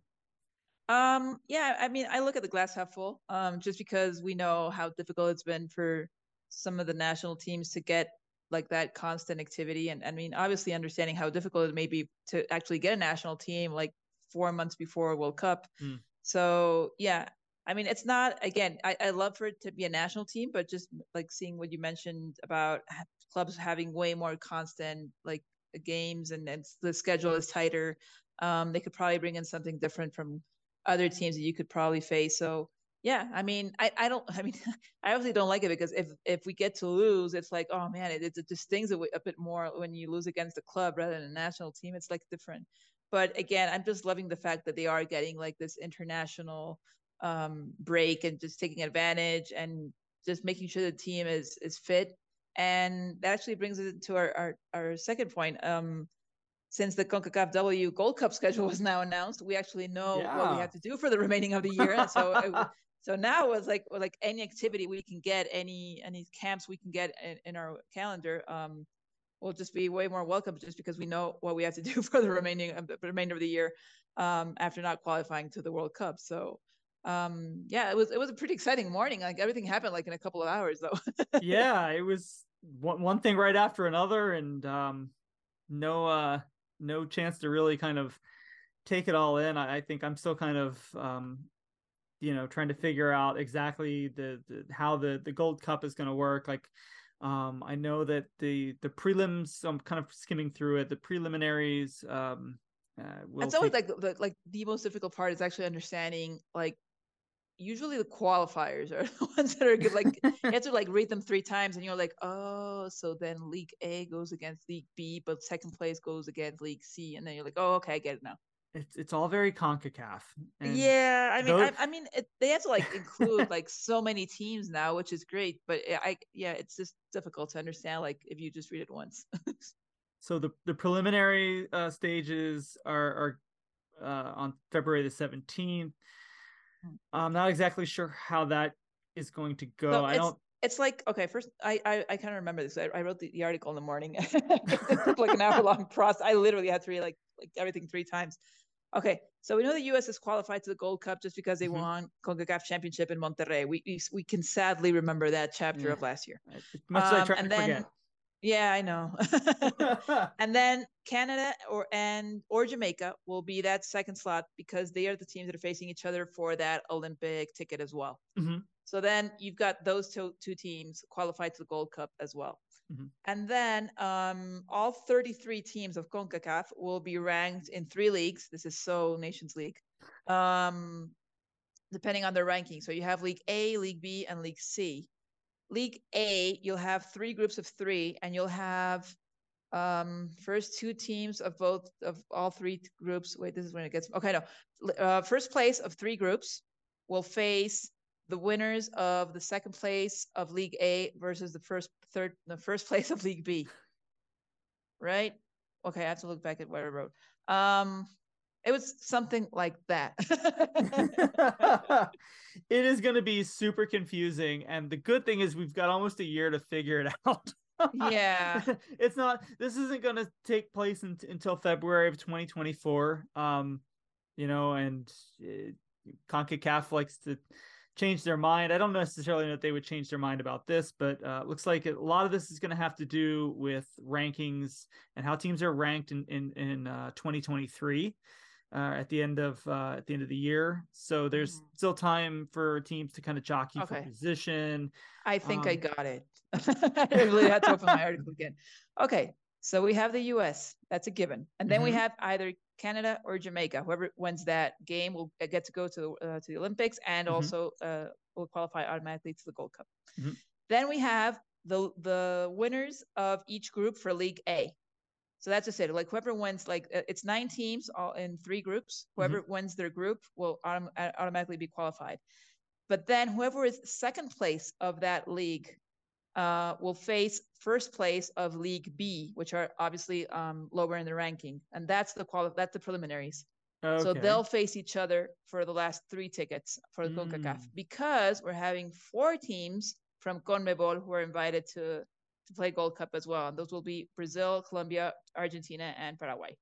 Um, yeah, I mean, I look at the glass half full, um, just because we know how difficult it's been for some of the national teams to get like that constant activity. And I mean, obviously understanding how difficult it may be to actually get a national team like four months before a World Cup. Mm. So yeah, I mean, it's not, again, I, I love for it to be a national team, but just like seeing what you mentioned about clubs having way more constant like games, and, and the schedule is tighter. Um, they could probably bring in something different from other teams that you could probably face. So yeah, I mean, I, I don't, I mean, I obviously don't like it because if, if we get to lose, it's like, oh man, it, it just stings a, a bit more when you lose against a club rather than a national team. It's like different. But again, I'm just loving the fact that they are getting like this international um, break and just taking advantage and just making sure the team is, is fit. And that actually brings it to our, our, our second point. Um, Since the CONCACAF W Gold Cup schedule was now announced, we actually know yeah. what we have to do for the remaining of the year. And so, it, so now it's like like any activity we can get, any any camps we can get in, in our calendar, um, will just be way more welcome, just because we know what we have to do for the remaining of the remainder of the year, um, after not qualifying to the World Cup. So, um, yeah, it was it was a pretty exciting morning. Like, everything happened like in a couple of hours, though. Yeah, it was one one thing right after another, and um, no. Uh... no chance to really kind of take it all in. I, I think I'm still kind of, um, you know, trying to figure out exactly the, the how the, the Gold Cup is going to work. Like, um, I know that the, the prelims, I'm kind of skimming through it, the preliminaries, um, uh, will It's always take... like the, like the most difficult part is actually understanding, like, usually the qualifiers are the ones that are good. Like, you have to like read them three times and you're like, oh, so then League A goes against League B, but second place goes against League C. And then you're like, oh, okay, I get it now. It's it's all very CONCACAF. And yeah, I mean, those... I, I mean, it, they have to like include like so many teams now, which is great. But I, yeah, it's just difficult to understand, like, if you just read it once. So the the preliminary uh, stages are are uh, on February the seventeenth. I'm not exactly sure how that is going to go. So I don't. It's like, okay, first, I I, I kind of remember this. I, I wrote the, the article in the morning. It took like an hour long process. I literally had to read like like everything three times. Okay, so we know the U S is qualified to the Gold Cup just because they mm-hmm. won CONCACAF Championship in Monterrey. We we, we can sadly remember that chapter yeah. of last year. Much um, as I try and to then, forget. Yeah, I know. And then Canada or and or Jamaica will be that second slot because they are the teams that are facing each other for that Olympic ticket as well. Mm-hmm. So then you've got those two two teams qualified to the Gold Cup as well. Mm-hmm. And then um, all thirty-three teams of CONCACAF will be ranked in three leagues. This is so Nations League, um, depending on their ranking. So you have League A, League B, and League C. League A, you'll have three groups of three, and you'll have um, first two teams of both of all three groups. Wait, this is when it gets okay. No, uh, first place of three groups will face the winners of the second place of League A versus the first third the first place of League B. Right? Okay, I have to look back at what I wrote. Um, it was something like that. It is going to be super confusing. And the good thing is we've got almost a year to figure it out. Yeah. It's not, this isn't going to take place in, until February of twenty twenty-four. Um, you know, and uh, CONCACAF likes to change their mind. I don't necessarily know that they would change their mind about this, but uh, looks like a lot of this is going to have to do with rankings and how teams are ranked in in, in uh, twenty twenty-three uh, at the end of uh, at the end of the year. So there's mm-hmm. still time for teams to kind of jockey okay. for position. I think um, I got it. I really had to open my article again. Okay, so we have the U S. That's a given, and then mm-hmm. we have either Canada or Jamaica. Whoever wins that game will get to go to uh, to the Olympics and mm-hmm. also uh, will qualify automatically to the Gold Cup. Mm-hmm. Then we have the the winners of each group for League A. So that's just it. Like whoever wins, like it's nine teams all in three groups. Whoever mm-hmm. wins their group will autom- automatically be qualified. But then whoever is second place of that league uh, will face first place of League B, which are obviously um, lower in the ranking, and that's the quali- that's the preliminaries. Okay. So they'll face each other for the last three tickets for the mm. CONCACAF, because we're having four teams from CONMEBOL who are invited to to play Gold Cup as well. And those will be Brazil, Colombia, Argentina, and Paraguay.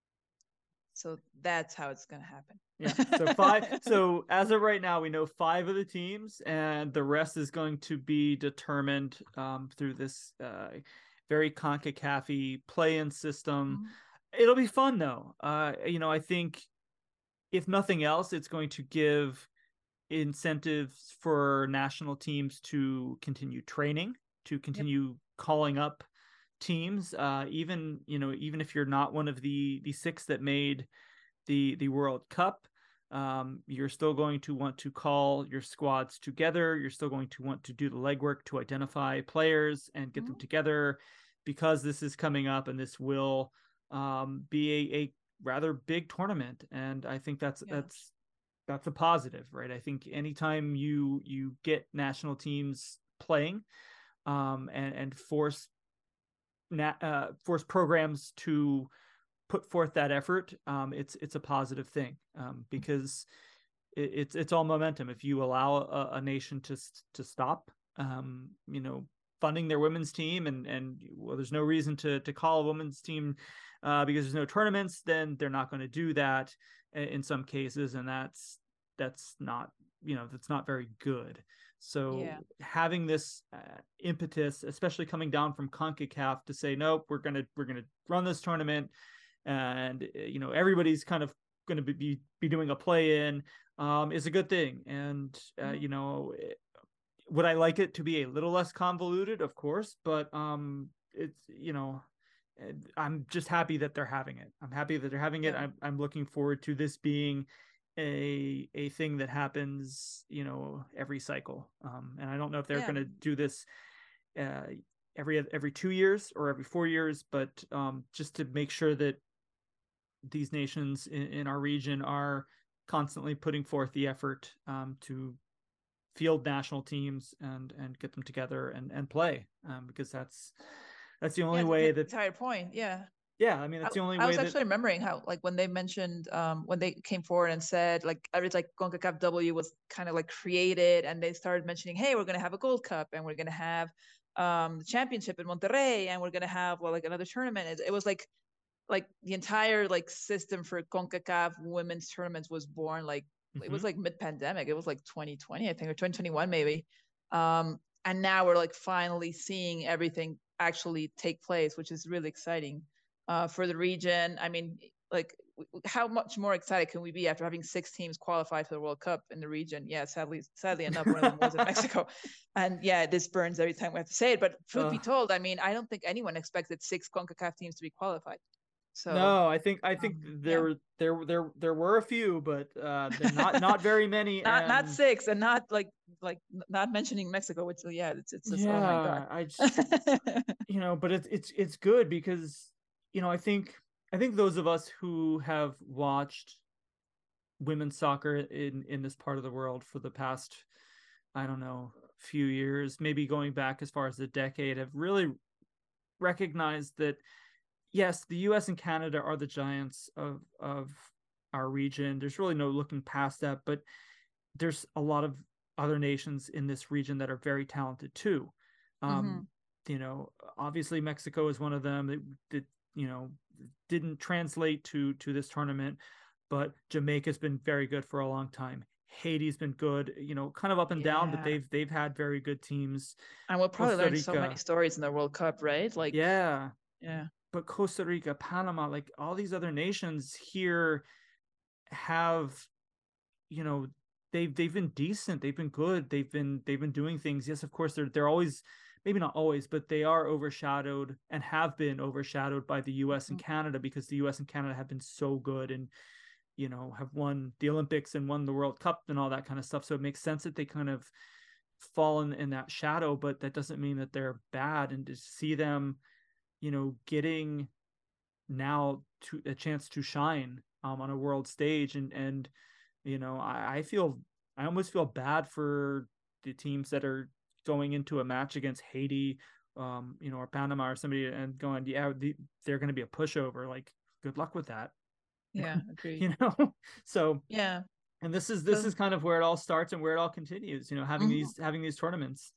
So that's how it's going to happen. Yeah. So five. So as of right now, we know five of the teams, and the rest is going to be determined um, through this uh, very CONCACAF-y play-in system. Mm-hmm. It'll be fun, though. Uh, you know, I think if nothing else, it's going to give incentives for national teams to continue training, to continue yep. calling up teams, uh, even, you know, even if you're not one of the, the six that made the, the World Cup, um, you're still going to want to call your squads together. You're still going to want to do the legwork to identify players and get mm-hmm. them together, because this is coming up and this will um, be a, a rather big tournament. And I think that's, yeah. that's, that's a positive, right? I think anytime you, you get national teams playing um, and, and force Na- uh, force programs to put forth that effort, um, it's it's a positive thing, um, because it, it's it's all momentum. If you allow a, a nation to to stop, um, you know, funding their women's team, and and well, there's no reason to to call a women's team uh, because there's no tournaments, then they're not going to do that in some cases, and that's that's not you know that's not very good. So yeah. having this uh, impetus, especially coming down from CONCACAF to say, nope, we're gonna we're gonna run this tournament, and you know everybody's kind of going to be be doing a play in, um, is a good thing. And uh, mm-hmm. you know, would I like it to be a little less convoluted? Of course, but um, it's you know, I'm just happy that they're having it. I'm happy that they're having it. Yeah. I'm I'm looking forward to this being a a thing that happens, you know, every cycle. Um, and I don't know if they're yeah. going to do this uh, every every two years or every four years, but um, just to make sure that these nations in, in our region are constantly putting forth the effort um, to field national teams and and get them together and and play, um, because that's that's the only yeah, way the that entire point. Yeah. Yeah, I mean, that's the only I, way. I was that... actually remembering how, like, when they mentioned, um, when they came forward and said, like, it's like CONCACAF W was kind of like created, and they started mentioning, hey, we're going to have a Gold Cup, and we're going to have um, the championship in Monterrey, and we're going to have, well, like another tournament. It, it was like, like the entire like system for CONCACAF women's tournaments was born. Like, mm-hmm. it was like mid-pandemic. It was like twenty twenty, I think, or twenty twenty-one maybe. Um, and now we're like finally seeing everything actually take place, which is really exciting. Uh, for the region. I mean, like, how much more excited can we be after having six teams qualify for the World Cup in the region? Yeah, sadly, sadly enough, one of them was in Mexico. And yeah, this burns every time we have to say it. But truth uh, be told, I mean, I don't think anyone expected six CONCACAF teams to be qualified. So no, I think I think um, there yeah. there there there were a few, but uh, not not very many. not and... not six, and not like like not mentioning Mexico, which yeah, it's it's just, yeah, oh my god. I just you know, but it's it's it's good because. You know, I think I think those of us who have watched women's soccer in, in this part of the world for the past, I don't know, few years, maybe going back as far as a decade, have really recognized that, yes, the U S and Canada are the giants of, of our region. There's really no looking past that, but there's a lot of other nations in this region that are very talented too. Um, mm-hmm. You know, obviously Mexico is one of them. That, that you know, didn't translate to to this tournament, but Jamaica's been very good for a long time. Haiti's been good, you know, kind of up and down, but Yeah. they've they've had very good teams. And we'll probably Costa learn so many Rica, stories in the World Cup, right? Like, yeah, yeah. but Costa Rica, Panama, like all these other nations here have, you know, they've they've been decent, they've been good, they've been they've been doing things. Yes, of course, they're they're always, maybe not always, but they are overshadowed and have been overshadowed by the U S and Mhm. Canada, because the U S and Canada have been so good and, you know, have won the Olympics and won the World Cup and all that kind of stuff. So it makes sense that they kind of fall in, in that shadow, but that doesn't mean that they're bad. And to see them, you know, getting now to a chance to shine um, on a world stage, and and you know, I, I feel I almost feel bad for the teams that are going into a match against Haiti, um, you know, or Panama or somebody, and going, yeah, the, they're going to be a pushover. Like, good luck with that, Yeah, agreed. you know. So, Yeah. and this is this So, is kind of where it all starts and where it all continues. You know, having mhm. these having these tournaments.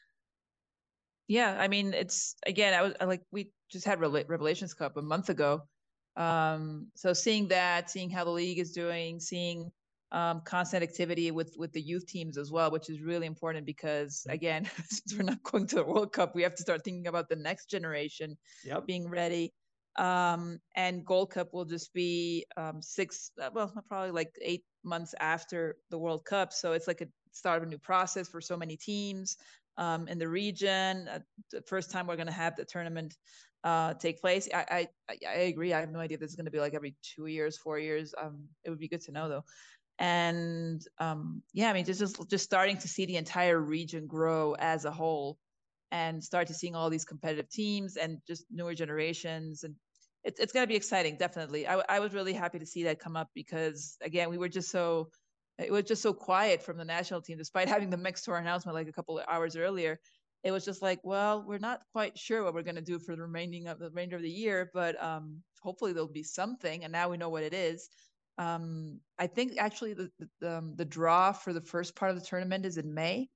Yeah, I mean, it's again, I was I, like, we just had Revela- Revelations Cup a month ago. Um, so seeing that, seeing how the league is doing, seeing um, constant activity with with the youth teams as well, which is really important because again, since we're not going to the World Cup, we have to start thinking about the next generation Yep. being ready. Um, and Gold Cup will just be um, six, uh, well, probably like eight months after the World Cup. So it's like a start of a new process for so many teams um, in the region. Uh, the first time we're going to have the tournament uh, take place. I, I I agree. I have no idea if this is going to be like every two years, four years. Um, it would be good to know though. And um, yeah, I mean, just, just just starting to see the entire region grow as a whole, and start to seeing all these competitive teams and just newer generations, and it's it's going to be exciting, definitely. I, I was really happy to see that come up because again, we were just so it was just so quiet from the national team, despite having the mixed tour announcement like a couple of hours earlier. It was just like, well, we're not quite sure what we're going to do for the remaining of the remainder of the year, but um, hopefully there'll be something. And now we know what it is. Um, I think actually the the, um, the draw for the first part of the tournament is in May.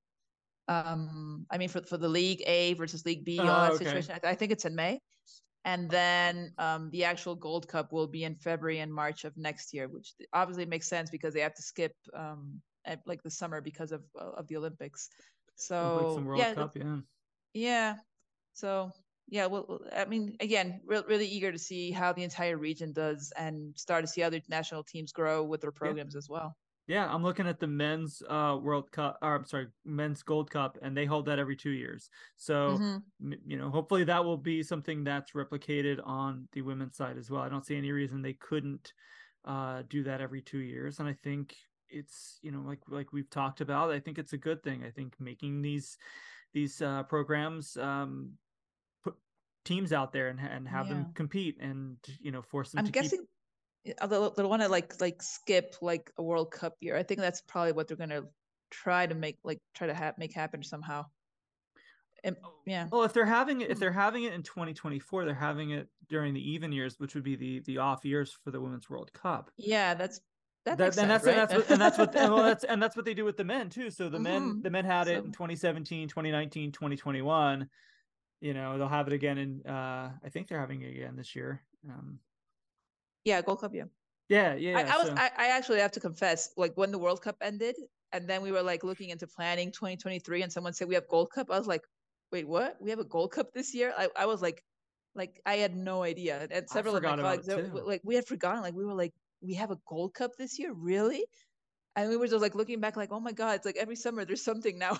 Um, I mean, for for the League A versus League B, all Oh, that okay. situation. I, I think it's in May, and then um, the actual Gold Cup will be in February and March of next year, which obviously makes sense because they have to skip um, at, like the summer because of uh, of the Olympics. Olympics and So World yeah, Cup, yeah. yeah. So yeah, well, I mean, again, re- really eager to see how the entire region does and start to see other national teams grow with their Yeah. programs as well. Yeah, I'm looking at the men's uh World Cup, or I'm sorry, men's Gold Cup, and they hold that every two years. So, Mm-hmm. you know, hopefully that will be something that's replicated on the women's side as well. I don't see any reason they couldn't uh do that every two years. And I think it's, you know, like like we've talked about, I think it's a good thing. I think making these these uh programs um put teams out there and and have them Yeah, compete, and, you know, force them I'm to keep. guessing they'll, they'll want to like like skip like a World Cup year. I think that's probably what they're gonna try to make like try to ha- make happen somehow. And, yeah. Well, if they're having it, if Hmm. they're having it in twenty twenty-four, they're having it during the even years, which would be the the off years for the Women's World Cup. Yeah, that's that That makes and sense, that's and right? that's what and that's what and well that's and that's what they do with the men too. So the men Hmm. the men had it in So twenty seventeen, twenty nineteen, twenty twenty-one. You know, they'll have it again in uh I think they're having it again this year. Um yeah, Gold Cup, yeah. yeah, yeah, I, yeah. I was So I, I actually have to confess, like when the World Cup ended, and then we were like looking into planning twenty twenty-three, and someone said we have Gold Cup. I was like, wait, what? We have a Gold Cup this year? I, I was like, like I had no idea. And I several of my forgot about colleagues, it they too. like we had forgotten. Like we were like, we have a Gold Cup this year, really? And we were just like looking back, like, oh my god, it's like every summer there's something now.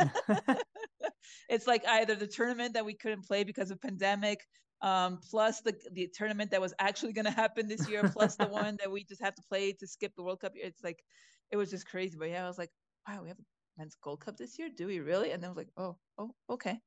It's like either the tournament that we couldn't play because of pandemic, um, plus the the tournament that was actually going to happen this year, plus the one that we just have to play to skip the World Cup. It's like it was just crazy. But yeah, I was like, wow, we have a men's Gold Cup this year. Do we really? And then I was like, oh, oh, okay.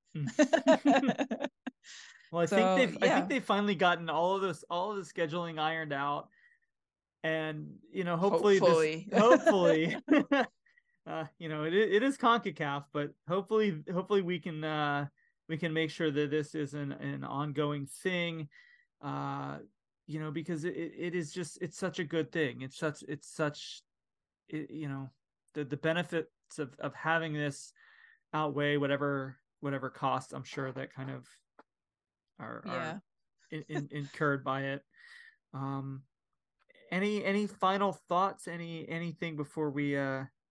Well, I think So they've I think yeah, they've finally gotten all of this all of the scheduling ironed out, and, you know, hopefully this hopefully. hopefully uh you know, it it is CONCACAF, but hopefully hopefully we can uh we can make sure that this is an an ongoing thing, uh you know, because it it is just, it's such a good thing. It's such it's such it, you know, the the benefits of of having this outweigh whatever whatever costs, I'm sure, that kind of are are Yeah. in, in, incurred by it. um any any final thoughts, any anything before we uh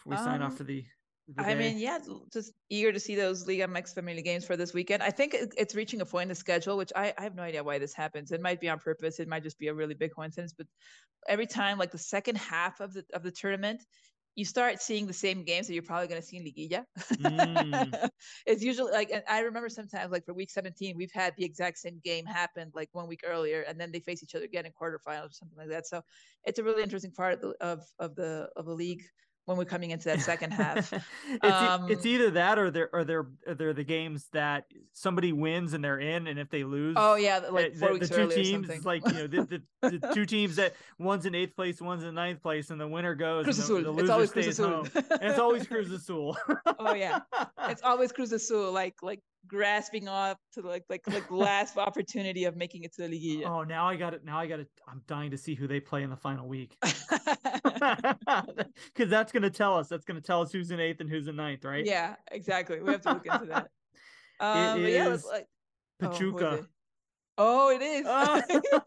before we sign off Um, for the, the I day? mean, yeah, just eager to see those Liga M X Family games for this weekend. I think it's reaching a point in the schedule, which I, I have no idea why this happens. It might be on purpose. It might just be a really big coincidence. But every time, like the second half of the of the tournament, you start seeing the same games that you're probably going to see in Liguilla. Mm. It's usually like, and I remember sometimes like for week seventeen, we've had the exact same game happen like one week earlier, and then they face each other again in quarterfinals or something like that. So it's a really interesting part of the of, of the of the league when we're coming into that second half. it's it's Um, either that or they're or they're or they're the games that somebody wins and they're in, and if they oh lose, yeah, uh, like four the, the weeks two earlier or teams, something. like, you know, the, the the two teams that one's in eighth place, one's in ninth place, and the winner goes Cruz and the, Azul. the It's loser always Cruz stays Azul. home, and it's always Cruz Azul. Oh yeah, it's always Cruz Azul, like like grasping up to like like like last opportunity of making it to the Liguilla. Oh, now I got it. Now I got it. I'm dying to see who they play in the final week. Because that's going to tell us. That's going to tell us who's in eighth and who's in ninth, right? Yeah, exactly. We have to look into that. It Um, but yeah, let's is like. Oh, who is Pachuca. it? Oh, it is. Uh,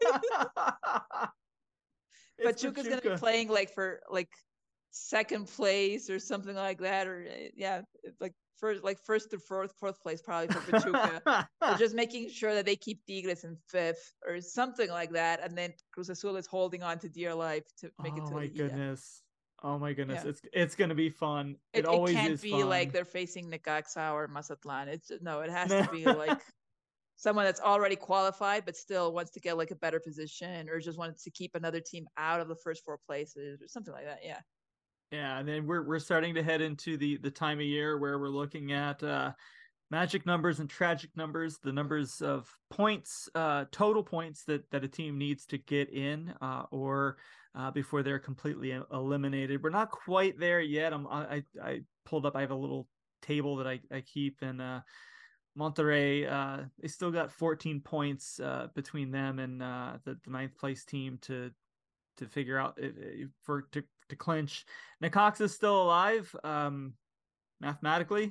it's Pachuca's gonna be Pachuca. playing like for like second place or something like that, or uh, yeah, like first like first to fourth fourth place probably for Pachuca. They're just making sure that they keep Tigres in fifth or something like that, and then Cruz Azul is holding on to dear life to make it Oh to the my Liguilla. goodness. Oh my goodness. Yeah. It's it's gonna be fun. It It, it always can't is be like fun. they're facing Necaxa or Mazatlan. It's no, it has to be like someone that's already qualified but still wants to get like a better position or just wants to keep another team out of the first four places or something like that. Yeah. Yeah, and then we're we're starting to head into the the time of year where we're looking at uh magic numbers and tragic numbers, the numbers of points, uh, total points that that a team needs to get in, uh, or uh, before they're completely eliminated. We're not quite there yet. I'm, I I pulled up. I have a little table that I I keep, and uh, Monterrey, uh, they still got fourteen points uh, between them and uh, the, the ninth place team to to figure out if, if for to to clinch. Necaxa is still alive, um, mathematically.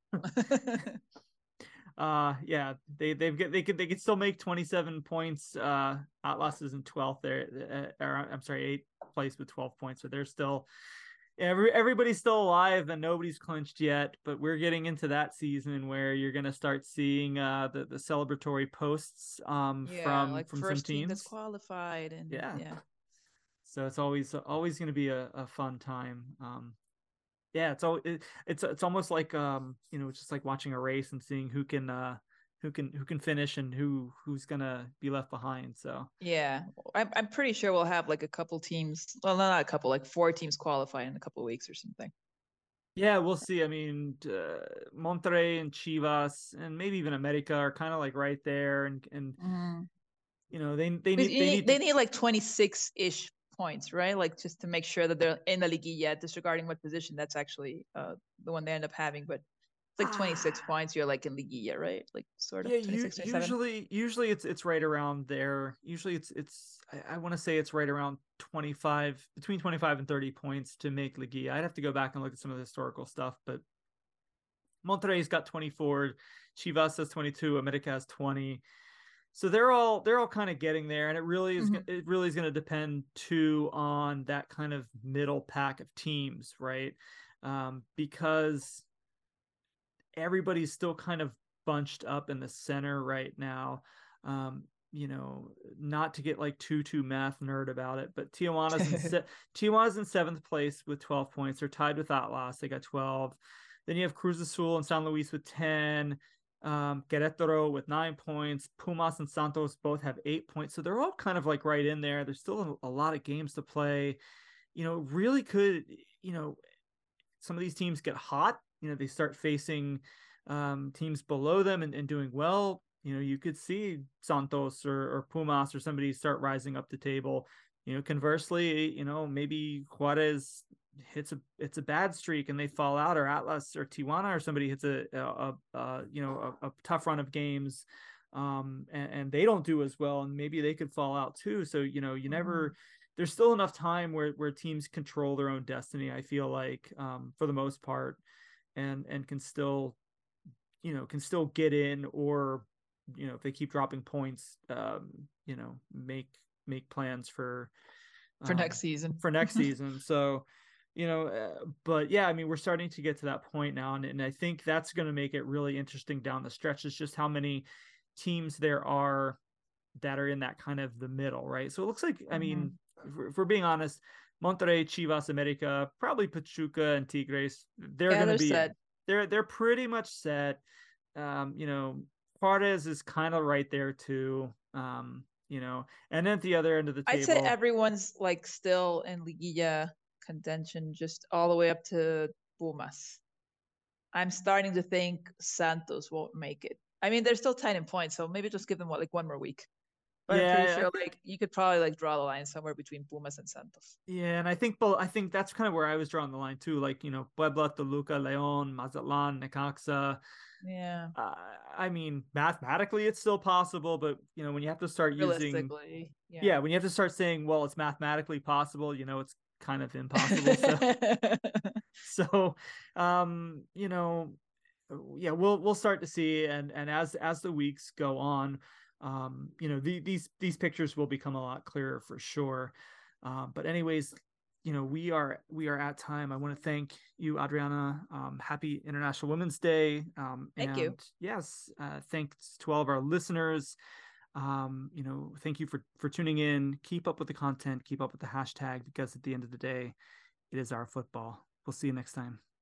uh yeah, they they've got they could they could still make twenty-seven points. uh Atlas is in twelfth there, uh, or I'm sorry, eighth place with twelve points, so they're still, every everybody's still alive and nobody's clinched yet. But we're getting into that season where you're going to start seeing uh the the celebratory posts um Yeah, from like from some first team that's teams. qualified and Yeah, yeah. so it's always always going to be a, a fun time. um yeah, it's all it, it's it's almost like, um you know, just like watching a race and seeing who can uh who can who can finish and who who's gonna be left behind. So Yeah. I'm I'm pretty sure we'll have like a couple teams, well not a couple, like four teams qualify in a couple of weeks or something. yeah, we'll see. I mean, uh, Monterrey and Chivas and maybe even America are kind of like right there, and and Mm. you know, they they But need you they need, need they to. need like twenty-six-ish points, right? Like just to make sure that they're in the Liguilla, disregarding what position that's actually uh, the one they end up having. But it's like twenty-six Ah, points, you're like in Liguilla, right? Like sort of yeah, you twenty-six, twenty-seven. usually usually it's it's right around there. Usually it's it's I, I want to say it's right around twenty-five, between twenty-five and thirty points to make Liga. I'd have to go back and look at some of the historical stuff, but Monterrey's got twenty-four, Chivas has twenty-two, America has twenty. So they're all they're all kind of getting there, and it really is Mm-hmm. it really is going to depend too on that kind of middle pack of teams, right? Um, because everybody's still kind of bunched up in the center right now. Um, you know, not to get like too too math nerd about it, but Tijuana's in se- Tijuana's in seventh place with twelve points. They're tied with Atlas. They got twelve. Then you have Cruz Azul and San Luis with ten. Um, Querétaro with nine points. Pumas and Santos both have eight points. So they're all kind of like right in there. There's still a, a lot of games to play. You know, really could, you know, some of these teams get hot. You know, they start facing um, teams below them and, and doing well. You know, you could see Santos or, or Pumas or somebody start rising up the table. You know, conversely, you know, maybe Juarez hits a it's a bad streak and they fall out, or Atlas or Tijuana or somebody hits a, a, a, a you know a, a tough run of games, um, and, and they don't do as well, and maybe they could fall out too. So you know, you Mm-hmm. never there's still enough time where where teams control their own destiny, I feel like, um, for the most part, and and can still, you know, can still get in, or you know, if they keep dropping points, um, you know, make make plans for For um, next season. for next season. So you know, uh, but yeah, I mean, we're starting to get to that point now, and, and I think that's going to make it really interesting down the stretch. Is just how many teams there are that are in that kind of the middle, right? So it looks like, I Mm-hmm. mean, if we're, if we're being honest, Monterrey, Chivas, America, probably Pachuca and Tigres, they're Yeah, going to they're be set. in. They're they're pretty much set. Um, you know, Juarez is kind of right there too. Um, you know, and then at the other end of the I'd say table, everyone's like still in Liguilla contention, just all the way up to Pumas. I'm starting to think Santos won't make it. I mean, they're still tied in points, so maybe just give them what, like one more week. But I'm pretty yeah, I sure think like you could probably like draw the line somewhere between Pumas and Santos. yeah, and I think both. I think that's kind of where I was drawing the line too. Like you know, Puebla, Toluca, León, Mazatlan, Necaxa. Yeah, Uh, I mean, mathematically, it's still possible, but you know, when you have to start using, realistically, yeah. yeah, when you have to start saying, well, it's mathematically possible, you know, it's kind of impossible. So, so, um, you know, yeah, we'll we'll start to see, and and as as the weeks go on, um, you know, the, these these pictures will become a lot clearer for sure. Um, but anyways, you know, we are we are at time. I want to thank you, Adriana. Um, happy International Women's Day, um, Thank you. and yes, uh, thanks to all of our listeners. Um, you know, thank you for for tuning in. Keep up with the content. Keep up with the hashtag because at the end of the day, it is our football. We'll see you next time.